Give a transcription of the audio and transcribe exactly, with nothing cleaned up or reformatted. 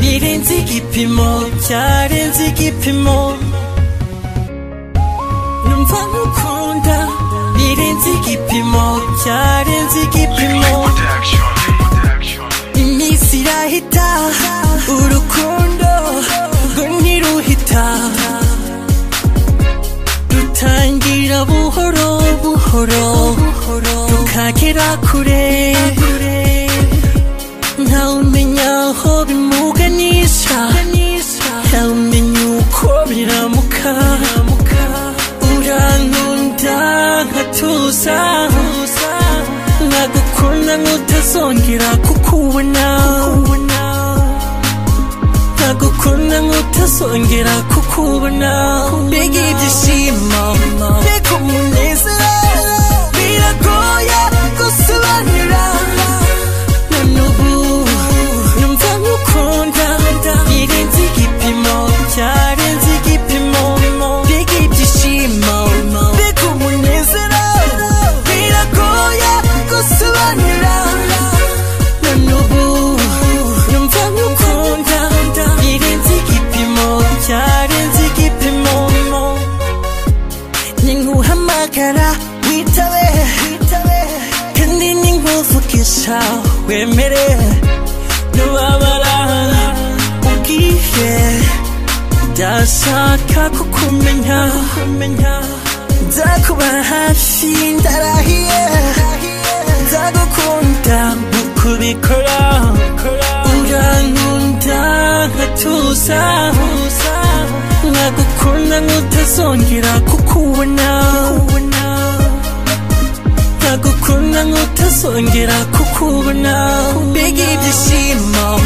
birenze igipimo cyarenze igipimo numva ngukunda birenze igipimo cyarenze igipimo iminsi irahita urukundo ngo ntiruhita rutangira buhoro buhoro rukagera kure ntawumenya aho bimuganisha ntawumenya uko biramuka urankunda nkatuza nkagukunda nkutazongera kukubona nkagukunda nkutazongera kukubona mbega ibyishimo mbega umunezero biragoye gusobanura none ubu numva ngukunda birenze igipimo cyarenze igipimo mbega ibyishimo mbega umunezero biragoye gusobanura none ubu numva ngukunda birenze igipimo cyarenze igipimo ninkuhamagara witabe kandi ninkuvugisha wemere nubabara ubwiye ndashaka kukumenya nzakuba hafi ndarahiye nzagukunda nkukubikora urankunda nkatuza nkagukunda nkutazongera kukubona nkagukunda nkutazongera kukubona mbega ibyishimo